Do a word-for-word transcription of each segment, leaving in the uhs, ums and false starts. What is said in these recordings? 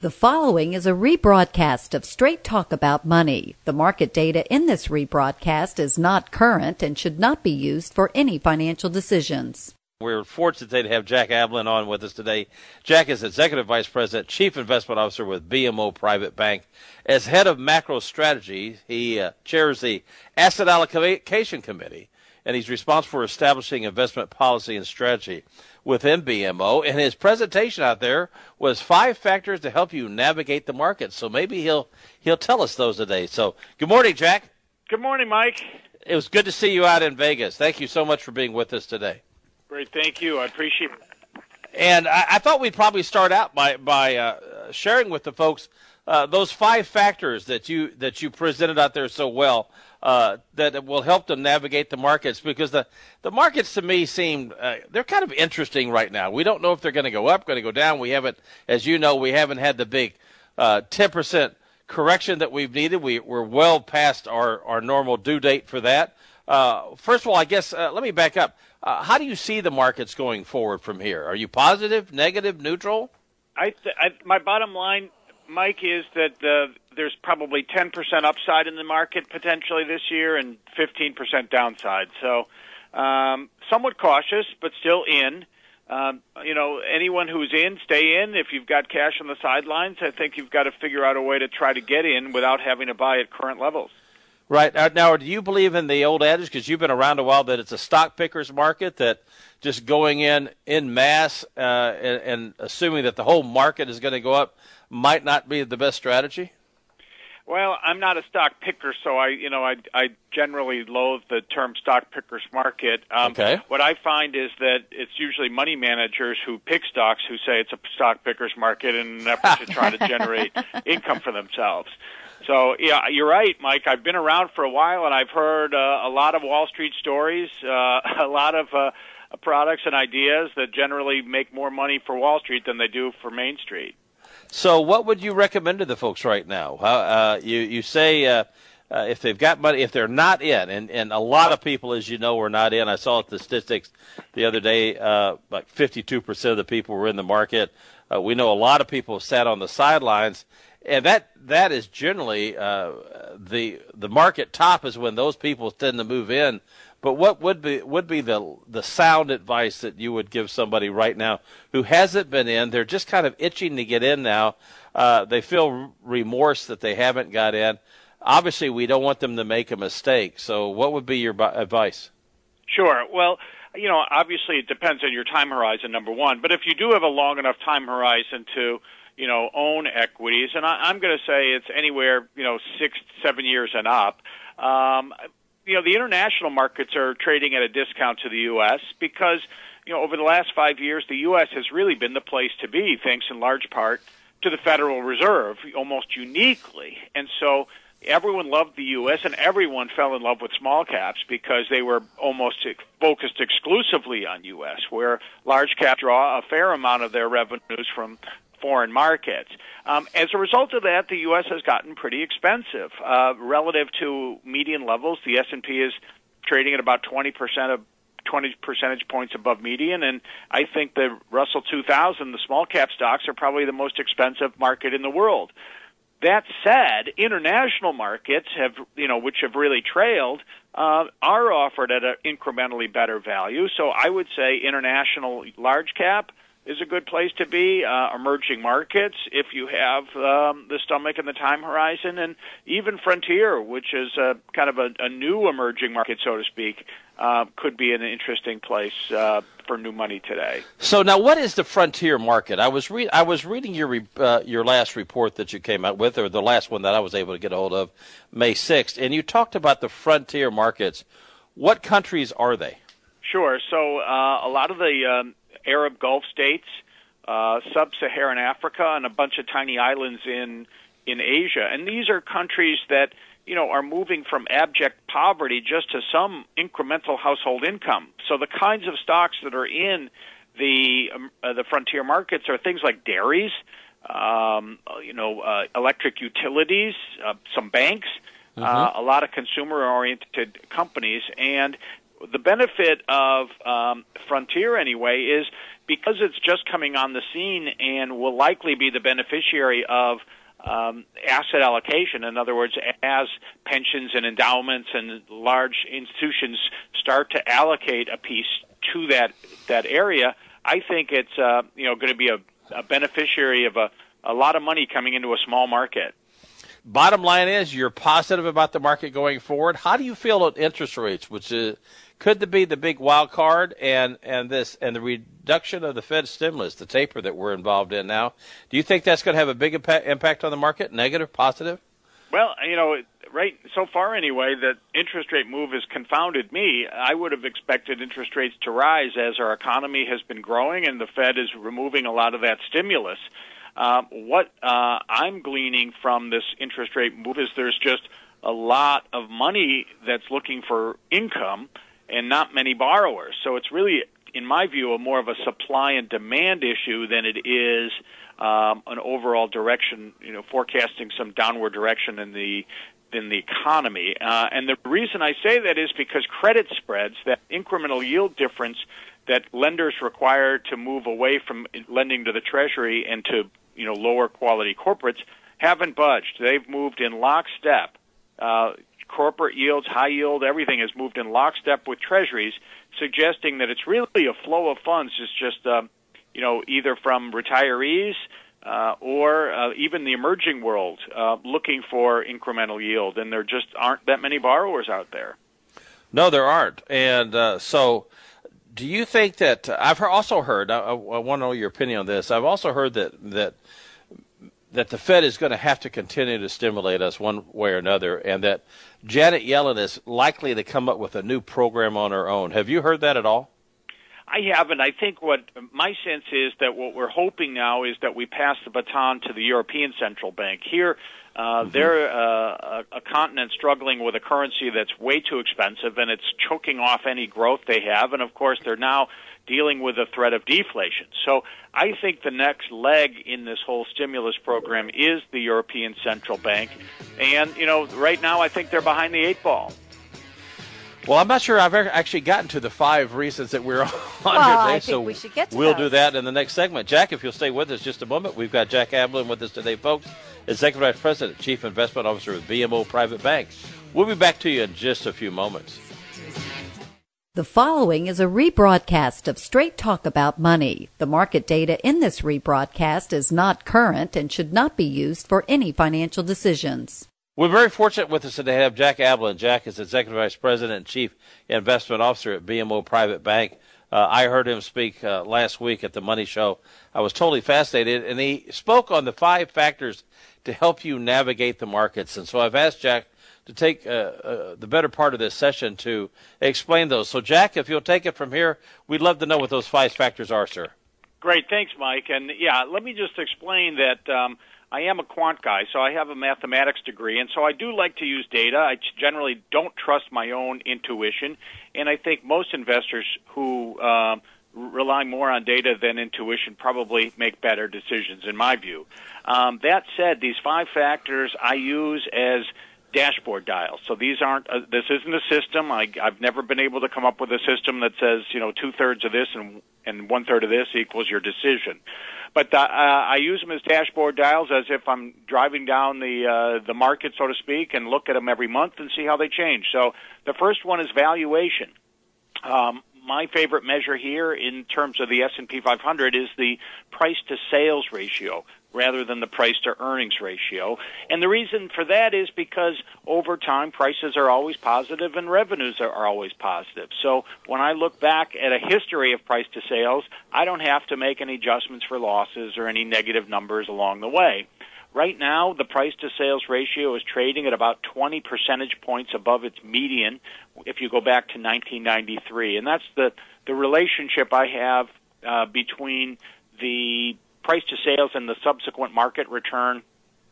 The following is a rebroadcast of Straight Talk About Money. The market data in this rebroadcast is not current and should not be used for any financial decisions. We're fortunate today to have Jack Ablin on with us today. Jack is Executive Vice President, Chief Investment Officer with B M O Private Bank. As Head of Macro Strategy, he uh, chairs the Asset Allocation Committee, and he's responsible for establishing investment policy and strategy within B M O. And his presentation out there was five factors to help you navigate the market. So maybe he'll he'll tell us those today. So good morning, Jack. Good morning, Mike. It was good to see you out in Vegas. Thank you so much for being with us today. Great, thank you. I appreciate it. And I, I thought we'd probably start out by by uh, sharing with the folks uh, those five factors that you that you presented out there so well uh, that will help them navigate the markets, because the, the markets to me seem uh, they're kind of interesting right now. We don't know if they're going to go up, going to go down. We haven't, as you know, we haven't had the big uh, ten percent correction that we've needed. We, we're well past our, our normal due date for that. Uh, first of all, I guess uh, let me back up. Uh, how do you see the markets going forward from here? Are you positive, negative, neutral? I, th- I my bottom line, Mike, is that uh, there's probably ten percent upside in the market potentially this year and fifteen percent downside. So um, somewhat cautious, but still in. Um, you know, anyone who's in, stay in. If you've got cash on the sidelines, I think you've got to figure out a way to try to get in without having to buy at current levels. Right. Now, do you believe in the old adage, because you've been around a while, that it's a stock picker's market, that just going in en masse uh, and, and assuming that the whole market is going to go up might not be the best strategy? Well, I'm not a stock picker, so I, you know, I, I generally loathe the term stock picker's market. Um, okay. What I find is that it's usually money managers who pick stocks who say it's a stock picker's market in an effort to try to generate income for themselves. So, yeah, you're right, Mike. I've been around for a while, and I've heard uh, a lot of Wall Street stories, uh, a lot of uh, products and ideas that generally make more money for Wall Street than they do for Main Street. So what would you recommend to the folks right now? Uh, you, you say uh, uh, if they've got money, if they're not in, and, and a lot of people, as you know, are not in. I saw the statistics the other day, uh, like fifty-two percent of the people were in the market. Uh, we know a lot of people have sat on the sidelines. And that that is generally uh, the the market top is when those people tend to move in. But what would be would be the the sound advice that you would give somebody right now who hasn't been in? They're just kind of itching to get in now. Uh, they feel remorse that they haven't got in. Obviously, we don't want them to make a mistake. So, what would be your advice? Sure. Well, you know, obviously it depends on your time horizon, number one. But if you do have a long enough time horizon to you know, own equities, and I, I'm going to say it's anywhere, you know, six, seven years and up. Um, you know, the international markets are trading at a discount to the U S because, you know, over the last five years, the U S has really been the place to be, thanks in large part to the Federal Reserve, almost uniquely. And so everyone loved the U S and everyone fell in love with small caps because they were almost focused exclusively on U S, where large caps draw a fair amount of their revenues from foreign markets. Um, as a result of that, the U S has gotten pretty expensive. Uh, relative to median levels, the S and P is trading at about twenty percent of twenty percentage points above median, and I think the Russell two thousand, the small cap stocks, are probably the most expensive market in the world. That said, international markets have, you know, which have really trailed, uh, are offered at an incrementally better value. So I would say international large cap is a good place to be. Uh, emerging markets, if you have um, the stomach and the time horizon, and even Frontier, which is a, kind of a, a new emerging market, so to speak, uh, could be an interesting place uh, for new money today. So now, what is the Frontier market? I was re- I was reading your re- uh, your last report that you came out with, or the last one that I was able to get a hold of, May sixth, and you talked about the Frontier markets. What countries are they? Sure. So uh, a lot of the um, Arab Gulf states, uh, sub-Saharan Africa, and a bunch of tiny islands in in Asia. And these are countries that, you know, are moving from abject poverty just to some incremental household income. So the kinds of stocks that are in the um, uh, the frontier markets are things like dairies, um, you know, uh, electric utilities, uh, some banks, mm-hmm. uh, a lot of consumer-oriented companies, and the benefit of um, Frontier, anyway, is because it's just coming on the scene and will likely be the beneficiary of um, asset allocation. In other words, as pensions and endowments and large institutions start to allocate a piece to that that area, I think it's uh, you know going to be a, a beneficiary of a, a lot of money coming into a small market. Bottom line is you're positive about the market going forward. How do you feel about interest rates, which is, could be the big wild card, and, and this and the reduction of the Fed stimulus, the taper that we're involved in now? Do you think that's going to have a big impact, impact on the market, negative, positive? Well, you know, right so far anyway, that interest rate move has confounded me. I would have expected interest rates to rise as our economy has been growing and the Fed is removing a lot of that stimulus. Uh, what uh, I'm gleaning from this interest rate move is there's just a lot of money that's looking for income and not many borrowers. So it's really, in my view, a more of a supply and demand issue than it is um, an overall direction, you know, forecasting some downward direction in the in the economy. Uh, and the reason I say that is because credit spreads, that incremental yield difference that lenders require to move away from lending to the Treasury and to you know, lower quality corporates, haven't budged. They've moved in lockstep. Uh, corporate yields, high yield, everything has moved in lockstep with treasuries, suggesting that it's really a flow of funds. It's just, uh, you know, either from retirees uh, or uh, even the emerging world uh, looking for incremental yield, and there just aren't that many borrowers out there. No, there aren't. And uh, so do you think that uh, I've also heard, I, I want to know your opinion on this, I've also heard that that that the Fed is going to have to continue to stimulate us one way or another, and that Janet Yellen is likely to come up with a new program on her own. Have you heard that at all? I haven't. I think what my sense is that what we're hoping now is that we pass the baton to the European Central Bank. Here, uh, mm-hmm. they're uh, a, a continent struggling with a currency that's way too expensive, and it's choking off any growth they have. And, of course, they're now dealing with the threat of deflation. So I think the next leg in this whole stimulus program is the European Central Bank. And, you know, right now I think they're behind the eight ball. Well, I'm not sure I've ever actually gotten to the five reasons that we're on well, here today, I think so we should get to we'll those. do that in the next segment. Jack, if you'll stay with us just a moment, we've got Jack Ablin with us today, folks, Executive Vice President, Chief Investment Officer with B M O Private Bank. We'll be back to you in just a few moments. The following is a rebroadcast of Straight Talk About Money. The market data in this rebroadcast is not current and should not be used for any financial decisions. We're very fortunate with us today to have Jack Ablin. Jack is Executive Vice President and Chief Investment Officer at B M O Private Bank. Uh, I heard him speak uh, last week at the Money Show. I was totally fascinated, and he spoke on the five factors to help you navigate the markets. And so I've asked Jack to take uh, uh, the better part of this session to explain those. So, Jack, if you'll take it from here, we'd love to know what those five factors are, sir. Great. Thanks, Mike. And, yeah, let me just explain that um, I am a quant guy, so I have a mathematics degree, and so I do like to use data. I generally don't trust my own intuition, and I think most investors who uh, rely more on data than intuition probably make better decisions, in my view. Um, that said, these five factors I use as dashboard dials. So these aren't, uh, this isn't a system. I, I've never been able to come up with a system that says, you know, two-thirds of this and, and one-third of this equals your decision. But uh, I use them as dashboard dials as if I'm driving down the uh, the market, so to speak, and look at them every month and see how they change. So the first one is valuation. Um, my favorite measure here in terms of the S and P five hundred is the price-to-sales ratio rather than the price-to-earnings ratio. And the reason for that is because over time, prices are always positive and revenues are always positive. So when I look back at a history of price-to-sales, I don't have to make any adjustments for losses or any negative numbers along the way. Right now, the price-to-sales ratio is trading at about twenty percentage points above its median if you go back to nineteen ninety-three. And that's the, the relationship I have uh, between the price to sales and the subsequent market return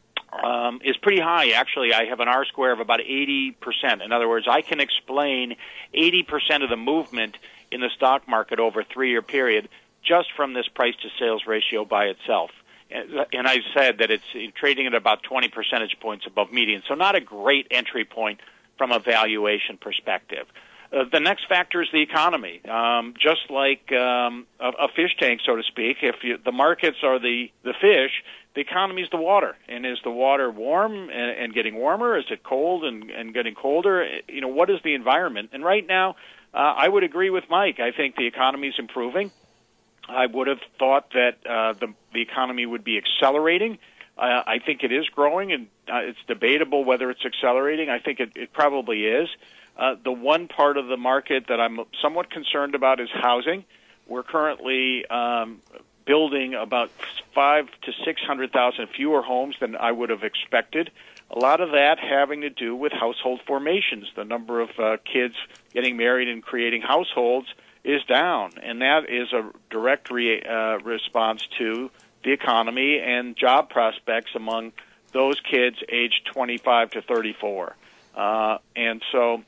um, is pretty high. Actually, I have an R square of about eighty percent. In other words, I can explain eighty percent of the movement in the stock market over a three-year period just from this price to sales ratio by itself. And I said that it's trading at about twenty percentage points above median, so not a great entry point from a valuation perspective. Uh, the next factor is the economy. Um, just like um, a, a fish tank, so to speak, if you, the markets are the, the fish, the economy is the water. And is the water warm and, and getting warmer? Is it cold and, and getting colder? You know, what is the environment? And right now, uh, I would agree with Mike. I think the economy is improving. I would have thought that uh, the, the economy would be accelerating. Uh, I think it is growing, and uh, it's debatable whether it's accelerating. I think it, it probably is. Uh, the one part of the market that I'm somewhat concerned about is housing. We're currently um, building about five to six hundred thousand fewer homes than I would have expected. A lot of that having to do with household formations. The number of uh, kids getting married and creating households is down, and that is a direct re- uh, response to the economy and job prospects among those kids aged twenty-five to thirty-four. Uh, and so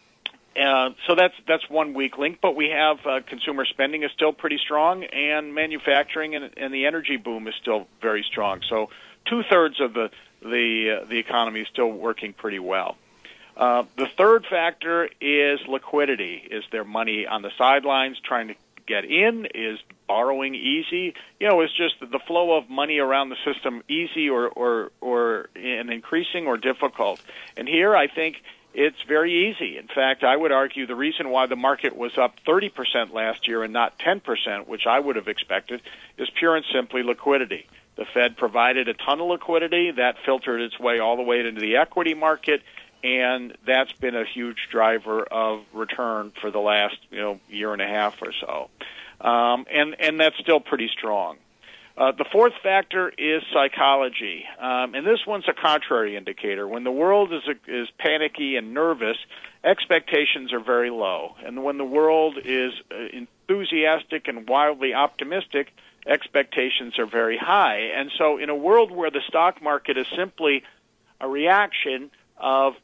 uh, so that's that's one weak link, but we have uh, consumer spending is still pretty strong, and manufacturing and, and the energy boom is still very strong. So two-thirds of the the, uh, the economy is still working pretty well. Uh, the third factor is liquidity. Is there money on the sidelines trying to get in? Is borrowing easy? You know, is just the flow of money around the system easy or, or, or in increasing or difficult? And here I think it's very easy. In fact, I would argue the reason why the market was up thirty percent last year and not ten percent, which I would have expected, is pure and simply liquidity. The Fed provided a ton of liquidity. That filtered its way all the way into the equity market, and that's been a huge driver of return for the last, you know, year and a half or so. Um, and, and that's still pretty strong. Uh, the fourth factor is psychology, um, and this one's a contrary indicator. When the world is, is panicky and nervous, expectations are very low. And when the world is enthusiastic and wildly optimistic, expectations are very high. And so in a world where the stock market is simply a reaction of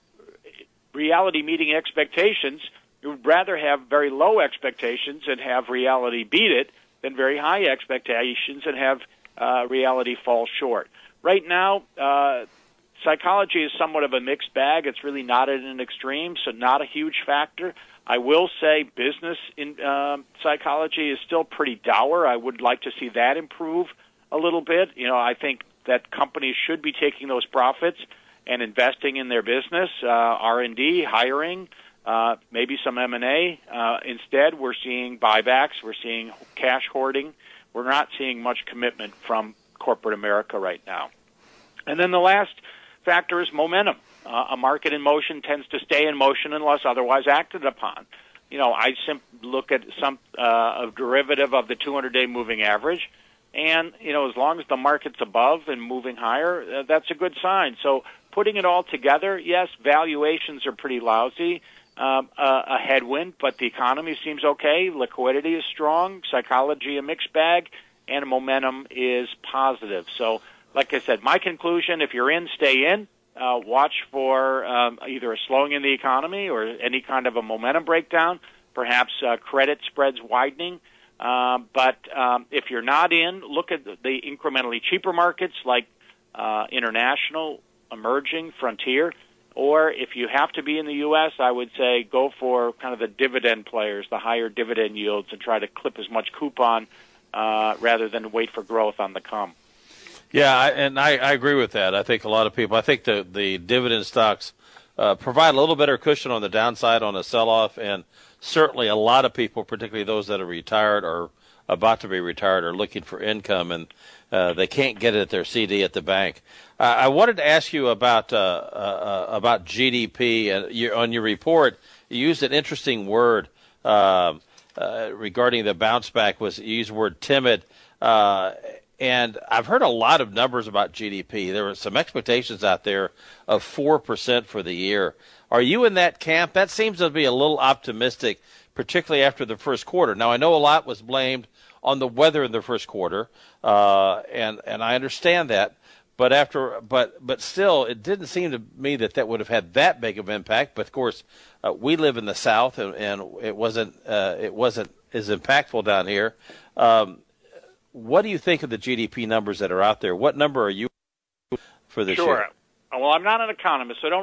reality meeting expectations, you would rather have very low expectations and have reality beat it than very high expectations and have uh, reality fall short. Right now, uh, psychology is somewhat of a mixed bag. It's really not at an extreme, so not a huge factor. I will say business in uh, psychology is still pretty dour. I would like to see that improve a little bit. You know, I think that companies should be taking those profits and investing in their business, uh, R and D, hiring, uh, maybe some M and A. Uh, instead, we're seeing buybacks. We're seeing cash hoarding. We're not seeing much commitment from corporate America right now. And then the last factor is momentum. Uh, a market in motion tends to stay in motion unless otherwise acted upon. You know, I sim- look at some uh, a derivative of the two hundred day moving average, and, you know, as long as the market's above and moving higher, uh, that's a good sign. So putting it all together, yes, valuations are pretty lousy, um, uh, a headwind, but the economy seems okay. Liquidity is strong, psychology a mixed bag, and momentum is positive. So, like I said, my conclusion, if you're in, stay in. Uh, watch for um, either a slowing in the economy or any kind of a momentum breakdown, perhaps uh, credit spreads widening. Uh, but um, if you're not in, look at the incrementally cheaper markets like uh, international, emerging, frontier. Or if you have to be in the U S, I would say go for kind of the dividend players, the higher dividend yields, and try to clip as much coupon uh, rather than wait for growth on the come. Yeah, I, and I, I agree with that. I think a lot of people, I think the, the dividend stocks uh, provide a little better cushion on the downside on a sell-off, and certainly a lot of people, particularly those that are retired or about to be retired, are looking for income, and uh, they can't get it at their C D at the bank. Uh, I wanted to ask you about uh, uh, about G D P. Uh, you, on your report, you used an interesting word uh, uh, regarding the bounce back. Was you used the word timid. Uh, And I've heard a lot of numbers about G D P. There were some expectations out there of four percent for the year. Are you in that camp? That seems to be a little optimistic, particularly after the first quarter. Now, I know a lot was blamed on the weather in the first quarter, uh, and, and I understand that. But after, but but still, it didn't seem to me that that would have had that big of an impact. But of course, uh, we live in the South, and, and it wasn't uh, it wasn't as impactful down here. Um, What do you think of the G D P numbers that are out there? What number are you for this sure. year? Well, I'm not an economist, so I don't really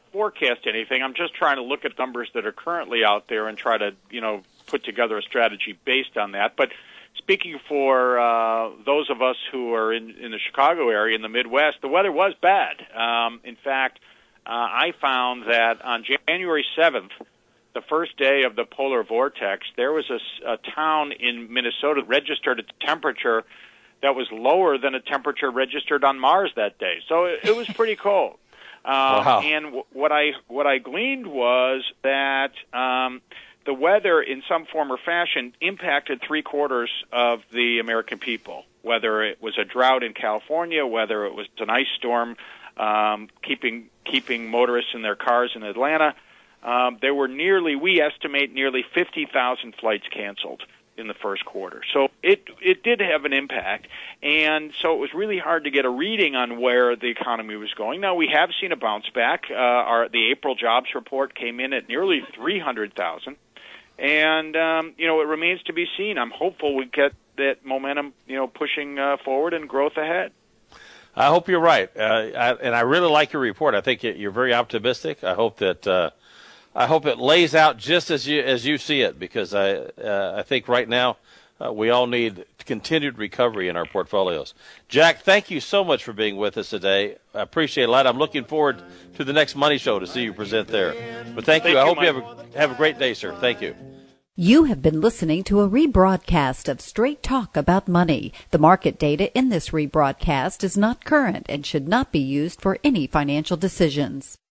forecast anything. I'm just trying to look at numbers that are currently out there and try to, you know, put together a strategy based on that. But speaking for uh, those of us who are in, in the Chicago area, in the Midwest, the weather was bad. Um, in fact, uh, I found that on January seventh, the first day of the polar vortex, there was a, a town in Minnesota that registered a temperature that was lower than a temperature registered on Mars that day. So it, it was pretty cold. Um, wow. And w- what I what I gleaned was that um, the weather, in some form or fashion, impacted three quarters of the American people. Whether it was a drought in California, whether it was an ice storm, um, keeping keeping motorists in their cars in Atlanta, um, there were nearly, we estimate, nearly fifty thousand flights canceled in the first quarter. So it it did have an impact, and so it was really hard to get a reading on where the economy was going. Now, we have seen a bounce back. Uh, our the April jobs report came in at nearly three hundred thousand, and um, you know, it remains to be seen. I'm hopeful we get that momentum, you know, pushing uh, forward and growth ahead. I hope you're right, uh, I, and I really like your report. I think you're very optimistic. I hope that uh, I hope it lays out just as you as you see it, because I uh, I think right now uh, we all need continued recovery in our portfolios. Jack, thank you so much for being with us today. I appreciate it a lot. I'm looking forward to the next Money Show to see you present there. But thank, thank you. I hope you have a, have a great day, sir. Thank you. You have been listening to a rebroadcast of Straight Talk About Money. The market data in this rebroadcast is not current and should not be used for any financial decisions.